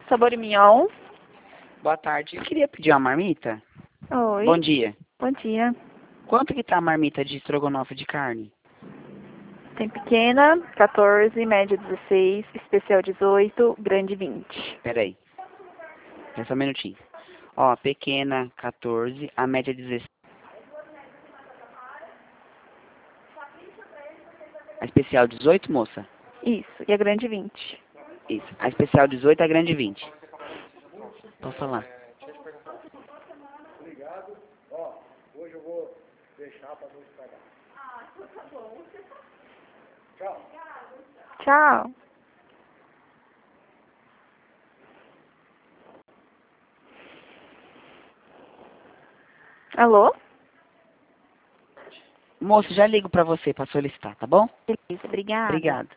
Sabor mignon. Boa tarde. Eu queria pedir uma marmita. Oi. Bom dia. Bom dia. Quanto que tá a marmita de estrogonofe de carne? Tem pequena, 14, média 16, especial 18, grande 20. Peraí. Só um minutinho. Ó, pequena 14, a média 16. A especial 18, moça? Isso, e a grande 20. Isso. A especial 18, a grande 20. Pode falar. Deixa eu te perguntar. Obrigado. Ó, hoje eu vou deixar para não estragar. Ah, então tá bom. Tchau. Tchau. Alô? Moço, já ligo pra você pra solicitar, tá bom? Beleza, obrigada. Obrigado.